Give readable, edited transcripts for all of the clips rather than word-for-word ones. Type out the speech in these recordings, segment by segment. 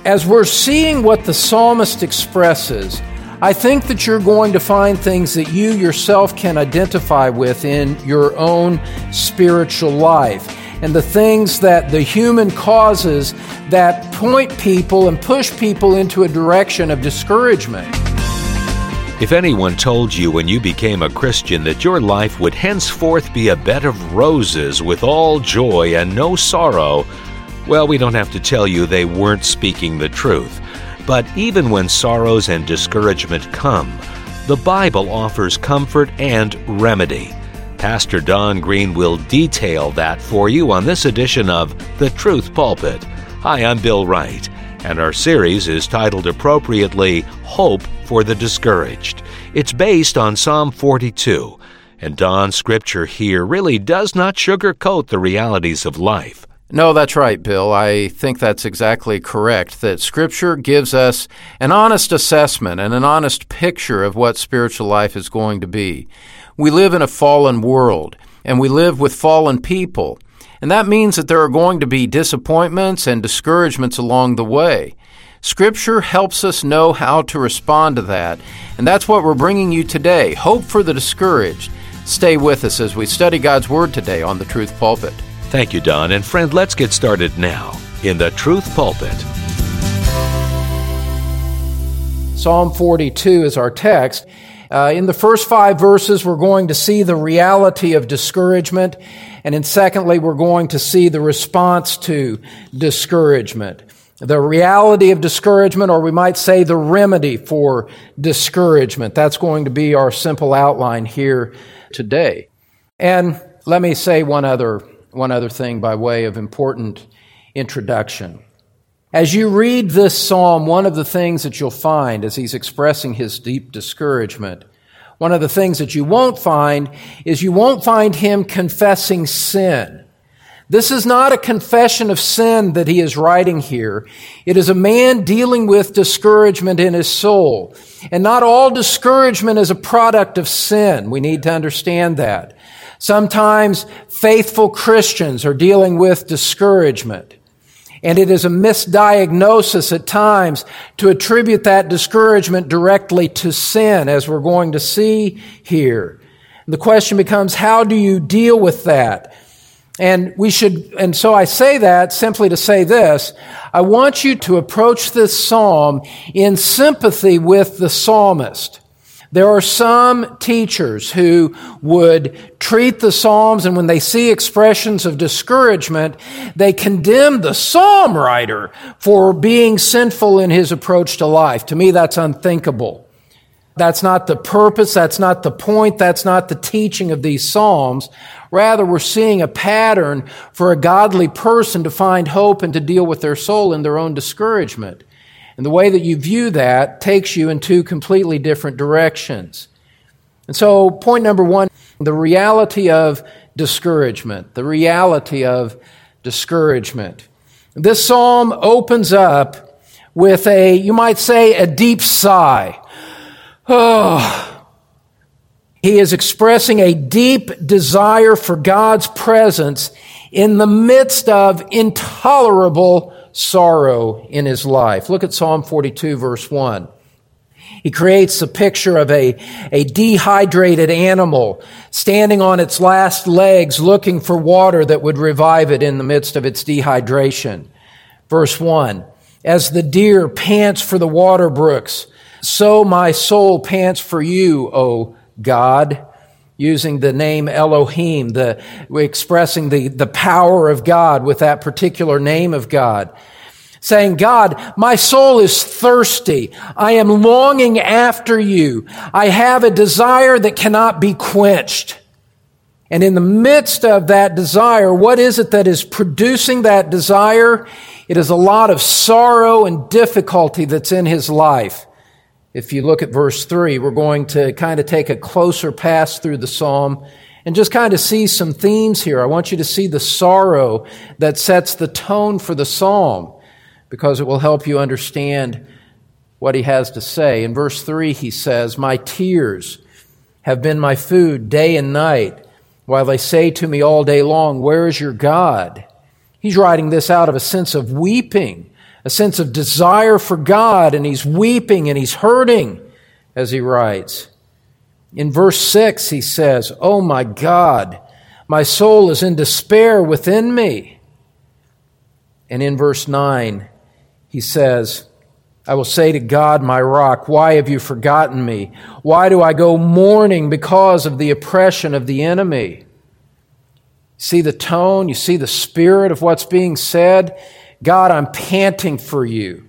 As we're seeing what the psalmist expresses, I think that you're going to find things that you yourself can identify with in your own spiritual life, and the things that the human causes that point people and push people into a direction of discouragement. If anyone told you when you became a Christian that your life would henceforth be a bed of roses with all joy and no sorrow, well, we don't have to tell you they weren't speaking the truth. But even when sorrows and discouragement come, the Bible offers comfort and remedy. Pastor Don Green will detail that for you on this edition of The Truth Pulpit. Hi, I'm Bill Wright, and our series is titled appropriately, Hope for the Discouraged. It's based on Psalm 42, and Don's scripture here really does not sugarcoat the realities of life. No, that's right, Bill. I think that's exactly correct, that Scripture gives us an honest assessment and an honest picture of what spiritual life is going to be. We live in a fallen world, and we live with fallen people, and that means that there are going to be disappointments and discouragements along the way. Scripture helps us know how to respond to that, and that's what we're bringing you today, Hope for the Discouraged. Stay with us as we study God's Word today on The Truth Pulpit. Thank you, Don. And friend, let's get started now in The Truth Pulpit. Psalm 42 is our text. In the first 5 verses, we're going to see the reality of discouragement. And secondly, we're going to see the response to discouragement. The reality of discouragement, or we might say the remedy for discouragement. That's going to be our simple outline here today. And let me say one other thing by way of important introduction. As you read this psalm, one of the things that you'll find as he's expressing his deep discouragement, one of the things that you won't find is you won't find him confessing sin. This is not a confession of sin that he is writing here. It is a man dealing with discouragement in his soul. And not all discouragement is a product of sin. We need to understand that. Sometimes faithful Christians are dealing with discouragement, and it is a misdiagnosis at times to attribute that discouragement directly to sin, as we're going to see here. The question becomes, how do you deal with that? And so I say that simply to say this: I want you to approach this psalm in sympathy with the psalmist. There are some teachers who would treat the Psalms, and when they see expressions of discouragement, they condemn the psalm writer for being sinful in his approach to life. To me, that's unthinkable. That's not the purpose, that's not the point, that's not the teaching of these Psalms. Rather, we're seeing a pattern for a godly person to find hope and to deal with their soul in their own discouragement. And the way that you view that takes you in 2 completely different directions. And so, point number 1, the reality of discouragement. The reality of discouragement. This psalm opens up with you might say, a deep sigh. Oh. He is expressing a deep desire for God's presence in the midst of intolerable sorrow in his life. Look at Psalm 42, verse 1. He creates a picture of a dehydrated animal standing on its last legs looking for water that would revive it in the midst of its dehydration. Verse 1, as the deer pants for the water brooks, so my soul pants for you, O God. Using the name Elohim, expressing the power of God with that particular name of God. Saying, God, my soul is thirsty. I am longing after you. I have a desire that cannot be quenched. And in the midst of that desire, what is it that is producing that desire? It is a lot of sorrow and difficulty that's in his life. If you look at verse 3, we're going to kind of take a closer pass through the psalm and just kind of see some themes here. I want you to see the sorrow that sets the tone for the psalm, because it will help you understand what he has to say. In verse 3, he says, my tears have been my food day and night, while they say to me all day long, where is your God? He's writing this out of a sense of weeping, a sense of desire for God, and he's weeping and he's hurting as he writes. In verse 6, he says, "Oh my God, my soul is in despair within me." And in verse 9, he says, "I will say to God, my rock, why have you forgotten me? Why do I go mourning because of the oppression of the enemy?" See the tone? You see the spirit of what's being said? God, I'm panting for you.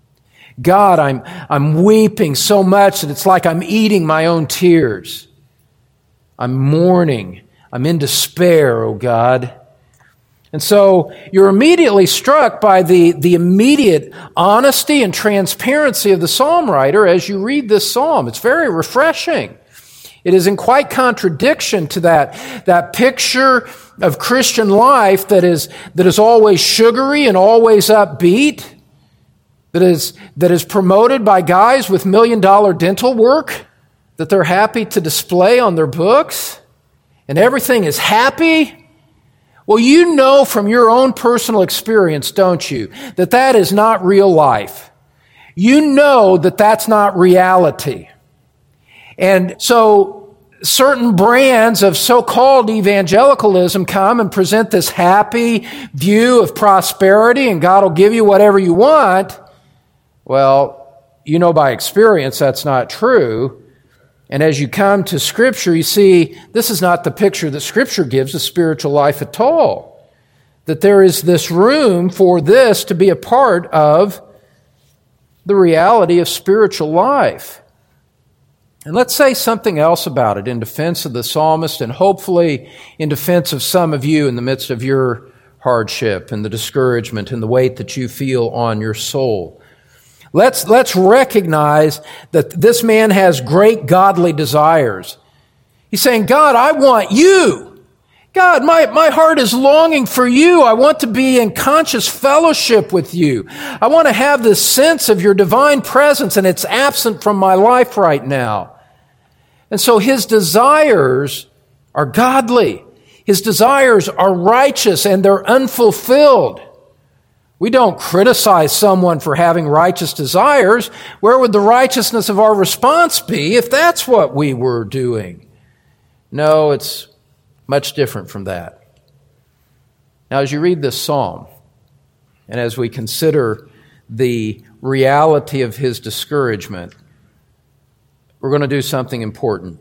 God, I'm weeping so much that it's like I'm eating my own tears. I'm mourning. I'm in despair, oh God. And so you're immediately struck by the immediate honesty and transparency of the psalm writer as you read this psalm. It's very refreshing. It is in quite contradiction to that picture of Christian life that is always sugary and always upbeat, that is promoted by guys with $1 million dental work that they're happy to display on their books, and everything is happy. Well, you know from your own personal experience, don't you, that is not real life. You know that that's not reality. And so certain brands of so-called evangelicalism come and present this happy view of prosperity and God will give you whatever you want. Well, you know by experience that's not true. And as you come to Scripture, you see this is not the picture that Scripture gives of spiritual life at all. That there is this room for this to be a part of the reality of spiritual life. And let's say something else about it in defense of the psalmist and hopefully in defense of some of you in the midst of your hardship and the discouragement and the weight that you feel on your soul. Let's recognize that this man has great godly desires. He's saying, God, I want you. God, my heart is longing for you. I want to be in conscious fellowship with you. I want to have this sense of your divine presence, and it's absent from my life right now. And so his desires are godly. His desires are righteous, and they're unfulfilled. We don't criticize someone for having righteous desires. Where would the righteousness of our response be if that's what we were doing? No, it's much different from that. Now, as you read this psalm, and as we consider the reality of his discouragement, we're going to do something important.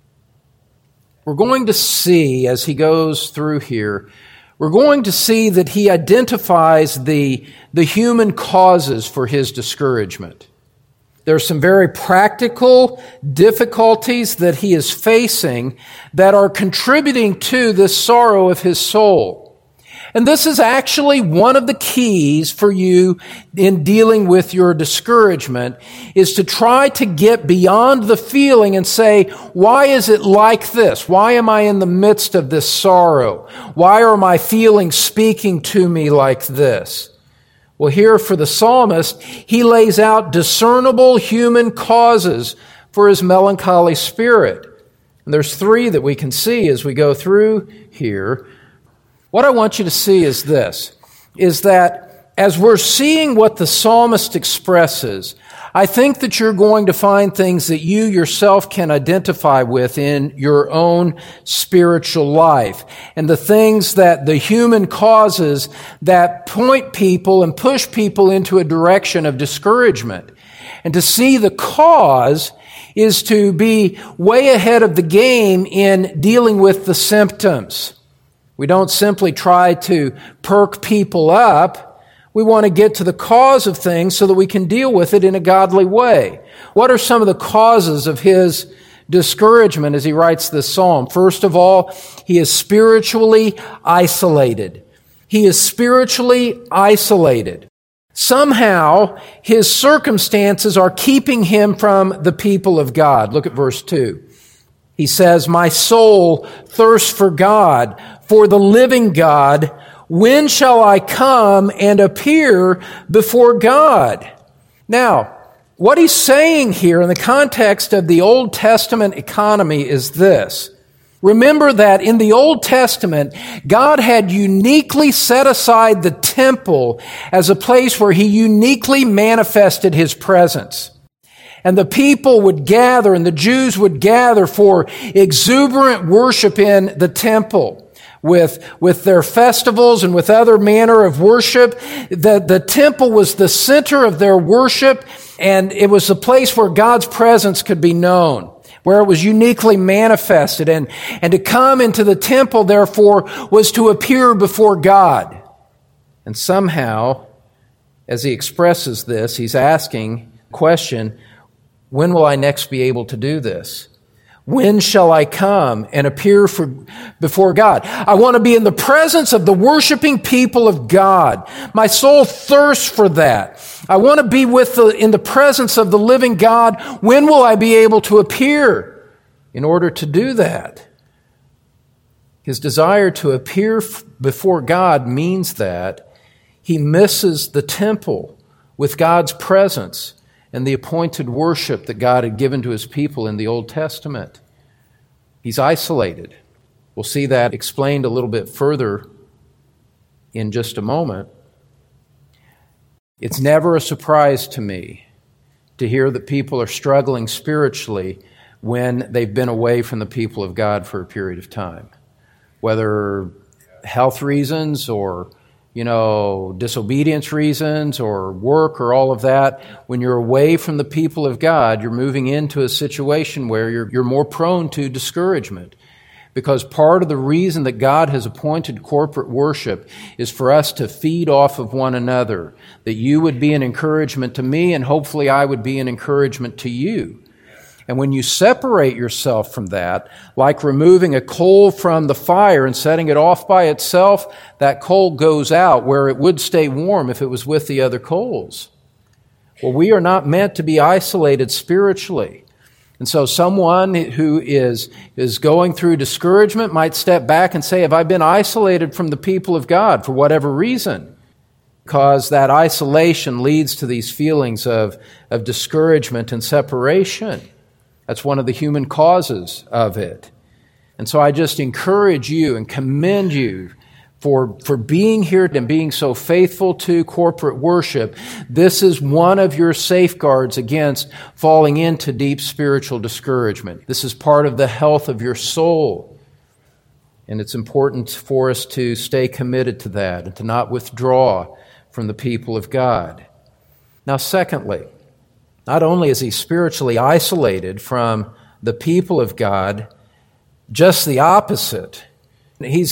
We're going to see, as he goes through here, we're going to see that he identifies the human causes for his discouragement. There are some very practical difficulties that he is facing that are contributing to this sorrow of his soul. And this is actually one of the keys for you in dealing with your discouragement, is to try to get beyond the feeling and say, why is it like this? Why am I in the midst of this sorrow? Why are my feelings speaking to me like this? Well, here for the psalmist, he lays out discernible human causes for his melancholy spirit. And there's 3 that we can see as we go through here. What I want you to see is this, is that as we're seeing what the psalmist expresses, I think that you're going to find things that you yourself can identify with in your own spiritual life. And the things that the human causes that point people and push people into a direction of discouragement. And to see the cause is to be way ahead of the game in dealing with the symptoms. We don't simply try to perk people up. We want to get to the cause of things so that we can deal with it in a godly way. What are some of the causes of his discouragement as he writes this psalm? First of all, he is spiritually isolated. He is spiritually isolated. Somehow, his circumstances are keeping him from the people of God. Look at verse 2. He says, my soul thirsts for God, for the living God. When shall I come and appear before God? Now, what he's saying here in the context of the Old Testament economy is this. Remember that in the Old Testament, God had uniquely set aside the temple as a place where He uniquely manifested His presence. And the people would gather, and the Jews would gather for exuberant worship in the temple with their festivals and with other manner of worship. The temple was the center of their worship, and it was the place where God's presence could be known, where it was uniquely manifested. And to come into the temple, therefore, was to appear before God. And somehow, as he expresses this, he's asking the question, when will I next be able to do this? When shall I come and appear before God? I want to be in the presence of the worshiping people of God. My soul thirsts for that. I want to be in the presence of the living God. When will I be able to appear in order to do that? His desire to appear before God means that he misses the temple with God's presence and the appointed worship that God had given to His people in the Old Testament. He's isolated. We'll see that explained a little bit further in just a moment. It's never a surprise to me to hear that people are struggling spiritually when they've been away from the people of God for a period of time. Whether health reasons or disobedience reasons or work or all of that, when you're away from the people of God, you're moving into a situation where you're more prone to discouragement. Because part of the reason that God has appointed corporate worship is for us to feed off of one another, that you would be an encouragement to me and hopefully I would be an encouragement to you. And when you separate yourself from that, like removing a coal from the fire and setting it off by itself, that coal goes out where it would stay warm if it was with the other coals. Well, we are not meant to be isolated spiritually. And so someone who is going through discouragement might step back and say, have I been isolated from the people of God for whatever reason? Because that isolation leads to these feelings of discouragement and separation. That's one of the human causes of it. And so I just encourage you and commend you for being here and being so faithful to corporate worship. This is one of your safeguards against falling into deep spiritual discouragement. This is part of the health of your soul. And it's important for us to stay committed to that and to not withdraw from the people of God. Now, secondly, not only is he spiritually isolated from the people of God, just the opposite. He's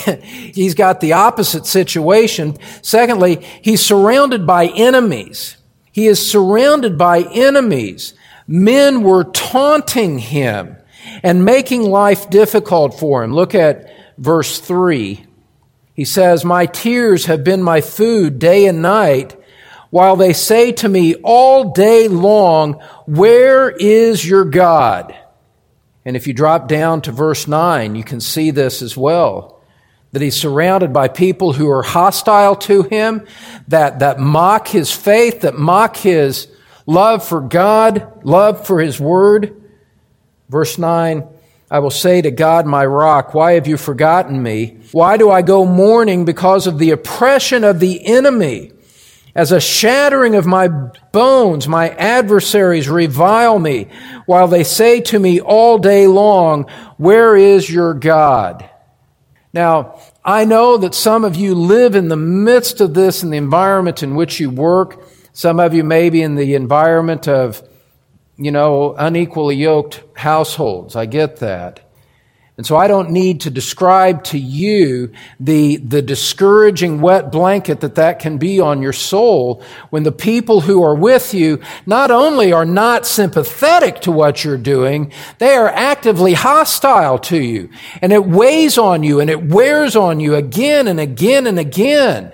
got the opposite situation. Secondly, he's surrounded by enemies. He is surrounded by enemies. Men were taunting him and making life difficult for him. Look at verse 3. He says, my tears have been my food day and night, while they say to me all day long, where is your God? And if you drop down to verse 9, you can see this as well, that he's surrounded by people who are hostile to him, that mock his faith, that mock his love for God, love for His Word. Verse 9, I will say to God, my rock, why have you forgotten me? Why do I go mourning because of the oppression of the enemy? As a shattering of my bones, my adversaries revile me, while they say to me all day long, where is your God? Now, I know that some of you live in the midst of this in the environment in which you work. Some of you may be in the environment of, unequally yoked households. I get that. And so I don't need to describe to you the discouraging wet blanket that can be on your soul when the people who are with you not only are not sympathetic to what you're doing, they are actively hostile to you. And it weighs on you and it wears on you again and again and again.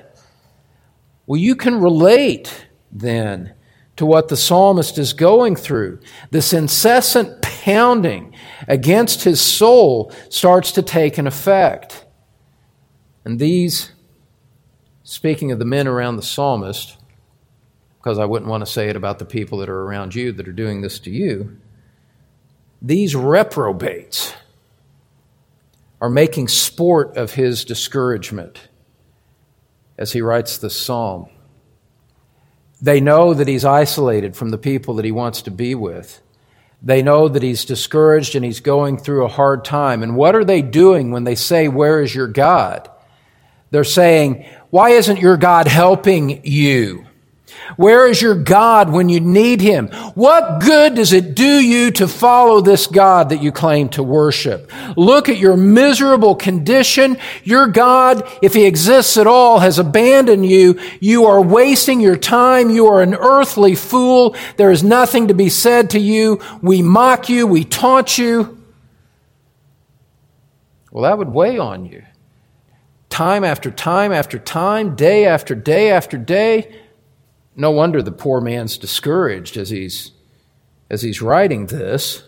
Well, you can relate then to what the psalmist is going through. This incessant pounding against his soul starts to take an effect. And these, speaking of the men around the psalmist, because I wouldn't want to say it about the people that are around you that are doing this to you, these reprobates are making sport of his discouragement as he writes this psalm. They know that he's isolated from the people that he wants to be with. They know that he's discouraged and he's going through a hard time. And what are they doing when they say, "Where is your God?" They're saying, "Why isn't your God helping you? Where is your God when you need him? What good does it do you to follow this God that you claim to worship? Look at your miserable condition. Your God, if he exists at all, has abandoned you. You are wasting your time. You are an earthly fool. There is nothing to be said to you. We mock you. We taunt you." Well, that would weigh on you. Time after time after time, day after day after day. No wonder the poor man's discouraged as he's writing this.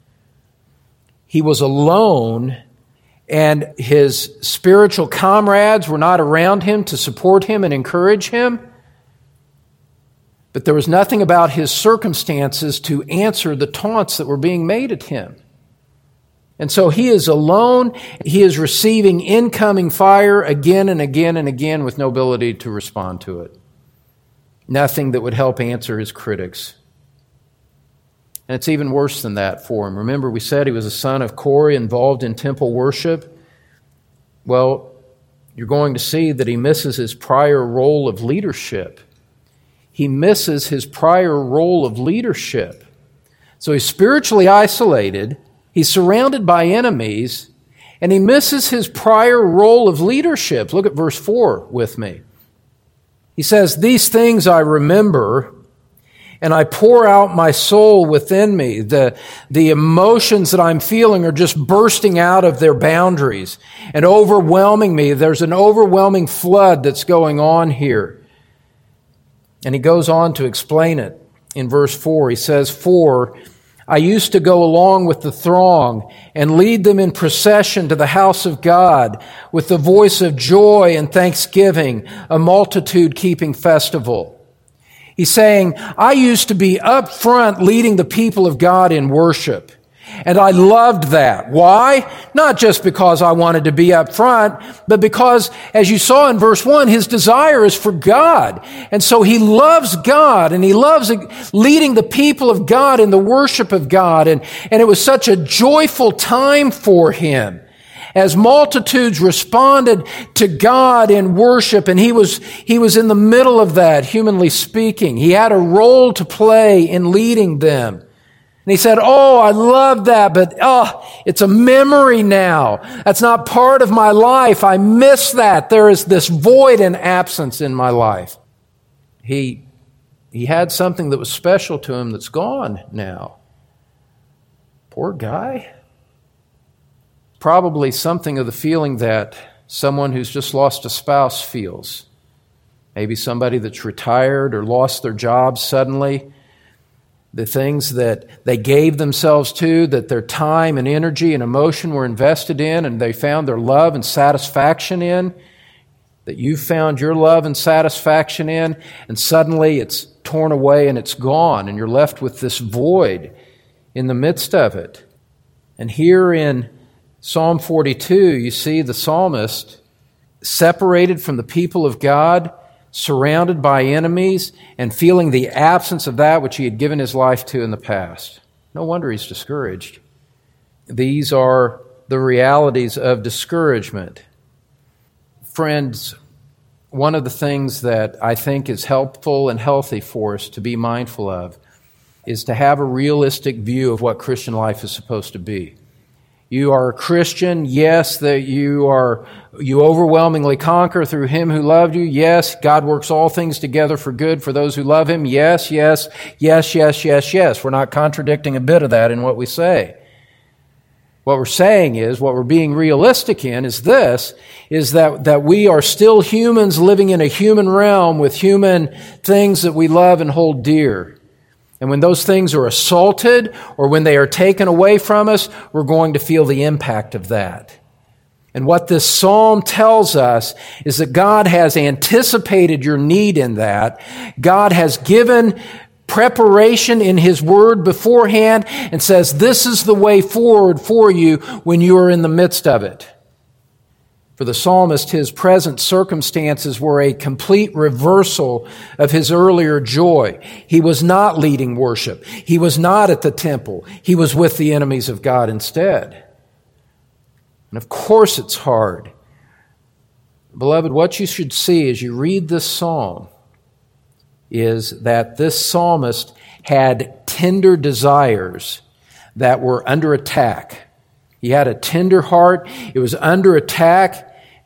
He was alone, and his spiritual comrades were not around him to support him and encourage him. But there was nothing about his circumstances to answer the taunts that were being made at him. And so he is alone. He is receiving incoming fire again and again and again with no ability to respond to it. Nothing that would help answer his critics. And it's even worse than that for him. Remember, we said he was a son of Korah, involved in temple worship. Well, you're going to see that he misses his prior role of leadership. He misses his prior role of leadership. So he's spiritually isolated, he's surrounded by enemies, and he misses his prior role of leadership. Look at verse 4 with me. He says, "These things I remember, and I pour out my soul within me." The emotions that I'm feeling are just bursting out of their boundaries and overwhelming me. There's an overwhelming flood that's going on here. And he goes on to explain it in verse 4. He says, "For I used to go along with the throng and lead them in procession to the house of God with the voice of joy and thanksgiving, a multitude keeping festival." He's saying, I used to be up front leading the people of God in worship. And I loved that. Why? Not just because I wanted to be up front, but because, as you saw in verse 1, his desire is for God. And so he loves God, and he loves leading the people of God in the worship of God. And it was such a joyful time for him as multitudes responded to God in worship, and he was in the middle of that, humanly speaking. He had a role to play in leading them. And he said, "Oh, I love that, but it's a memory now. That's not part of my life. I miss that. There is this void and absence in my life." He had something that was special to him that's gone now. Poor guy. Probably something of the feeling that someone who's just lost a spouse feels. Maybe somebody that's retired or lost their job suddenly. The things that they gave themselves to, that their time and energy and emotion were invested in, and they found their love and satisfaction in, that you found your love and satisfaction in, and suddenly it's torn away and it's gone, and you're left with this void in the midst of it. And here in Psalm 42, you see the psalmist separated from the people of God, surrounded by enemies, and feeling the absence of that which he had given his life to in the past. No wonder he's discouraged. These are the realities of discouragement. Friends, one of the things that I think is helpful and healthy for us to be mindful of is to have a realistic view of what Christian life is supposed to be. You are a Christian, yes, that you overwhelmingly conquer through him who loved you. Yes, God works all things together for good for those who love him. Yes, yes, yes, yes, yes, yes. We're not contradicting a bit of that in what we say. What we're saying is, what we're being realistic in is this, is that we are still humans living in a human realm with human things that we love and hold dear. And when those things are assaulted or when they are taken away from us, we're going to feel the impact of that. And what this psalm tells us is that God has anticipated your need in that. God has given preparation in His Word beforehand and says, this is the way forward for you when you are in the midst of it. For the psalmist, his present circumstances were a complete reversal of his earlier joy. He was not leading worship. He was not at the temple. He was with the enemies of God instead. And of course it's hard. Beloved, what you should see as you read this psalm is that this psalmist had tender desires that were under attack. He had a tender heart. It was under attack.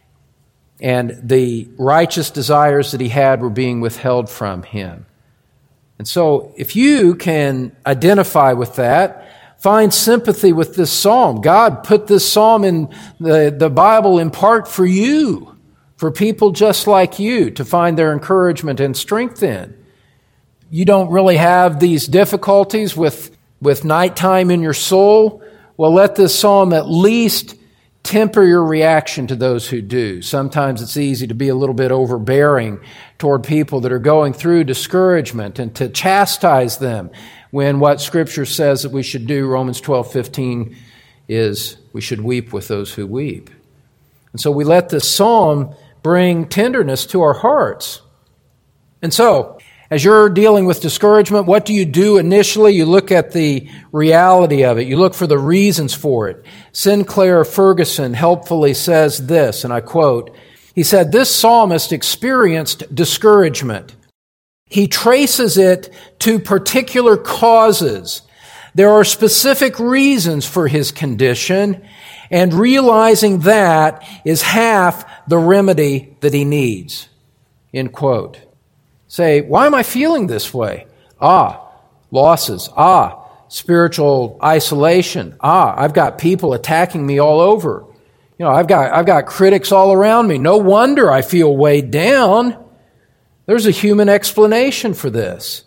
And the righteous desires that he had were being withheld from him. And so, if you can identify with that, find sympathy with this psalm. God put this psalm in the Bible in part for you, for people just like you, to find their encouragement and strength in. You don't really have these difficulties with nighttime in your soul. Well, let this psalm at least temper your reaction to those who do. Sometimes it's easy to be a little bit overbearing toward people that are going through discouragement and to chastise them when what Scripture says that we should do, Romans 12:15, is we should weep with those who weep. And so we let this psalm bring tenderness to our hearts. And so, as you're dealing with discouragement, what do you do initially? You look at the reality of it. You look for the reasons for it. Sinclair Ferguson helpfully says this, and I quote, he said, "This psalmist experienced discouragement. He traces it to particular causes. There are specific reasons for his condition, and realizing that is half the remedy that he needs." End quote. Say, why am I feeling this way? Losses. Spiritual isolation. I've got people attacking me all over. I've got critics all around me. No wonder I feel weighed down. There's a human explanation for this.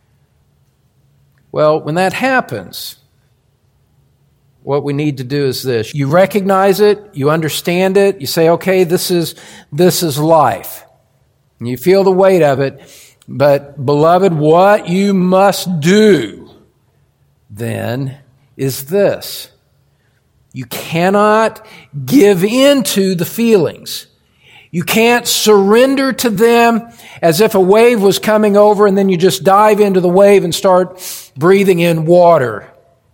Well, when that happens, what we need to do is this. You recognize it, you understand it, you say, okay, this is life. And you feel the weight of it, but beloved, what you must do then is this. You cannot give in to the feelings. You can't surrender to them as if a wave was coming over and then you just dive into the wave and start breathing in water.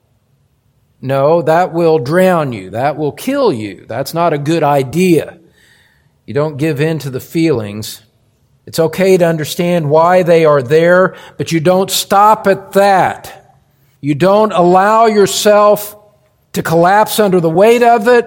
No, that will drown you. That will kill you. That's not a good idea. You don't give in to the feelings. It's okay to understand why they are there, but you don't stop at that. You don't allow yourself to collapse under the weight of it.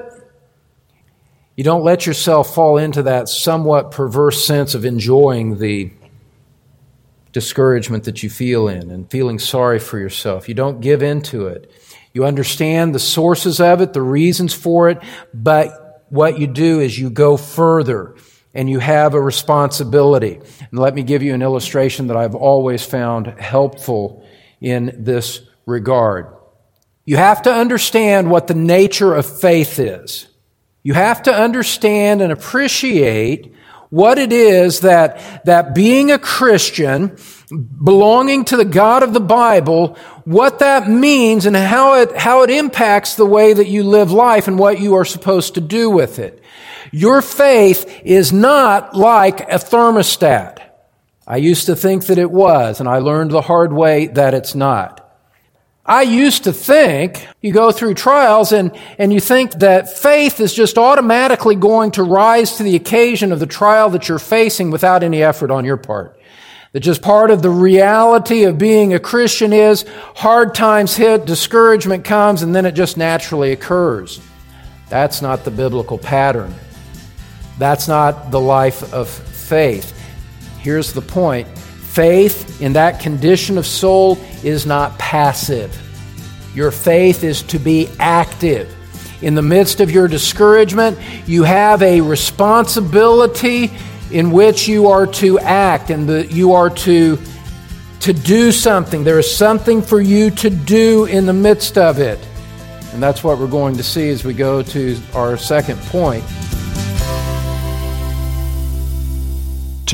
You don't let yourself fall into that somewhat perverse sense of enjoying the discouragement that you feel in and feeling sorry for yourself. You don't give in to it. You understand the sources of it, the reasons for it, but what you do is you go further. And you have a responsibility. And let me give you an illustration that I've always found helpful in this regard. You have to understand what the nature of faith is. You have to understand and appreciate what it is that being a Christian, belonging to the God of the Bible, what that means and how it impacts the way that you live life and what you are supposed to do with it. Your faith is not like a thermostat. I used to think that it was, and I learned the hard way that it's not. I used to think, you go through trials and you think that faith is just automatically going to rise to the occasion of the trial that you're facing without any effort on your part. That just part of the reality of being a Christian is hard times hit, discouragement comes, and then it just naturally occurs. That's not the biblical pattern. That's not the life of faith. Here's the point. Faith in that condition of soul is not passive. Your faith is to be active. In the midst of your discouragement, you have a responsibility in which you are to act and you are to do something. There is something for you to do in the midst of it. And that's what we're going to see as we go to our second point.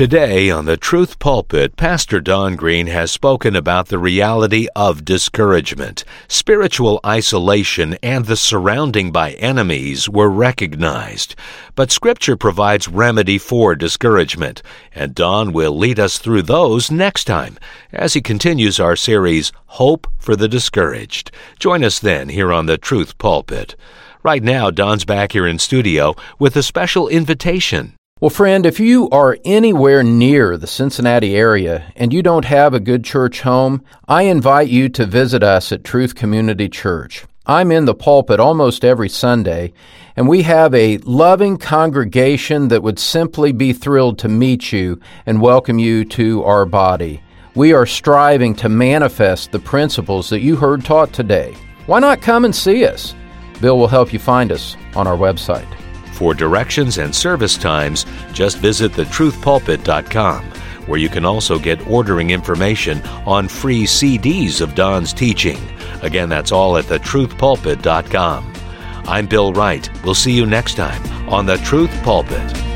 Today on the Truth Pulpit, Pastor Don Green has spoken about the reality of discouragement. Spiritual isolation and the surrounding by enemies were recognized. But Scripture provides remedy for discouragement, and Don will lead us through those next time as he continues our series, Hope for the Discouraged. Join us then here on the Truth Pulpit. Right now, Don's back here in studio with a special invitation. Well, friend, if you are anywhere near the Cincinnati area and you don't have a good church home, I invite you to visit us at Truth Community Church. I'm in the pulpit almost every Sunday, and we have a loving congregation that would simply be thrilled to meet you and welcome you to our body. We are striving to manifest the principles that you heard taught today. Why not come and see us? Bill will help you find us on our website. For directions and service times, just visit thetruthpulpit.com, where you can also get ordering information on free CDs of Don's teaching. Again, that's all at thetruthpulpit.com. I'm Bill Wright. We'll see you next time on The Truth Pulpit.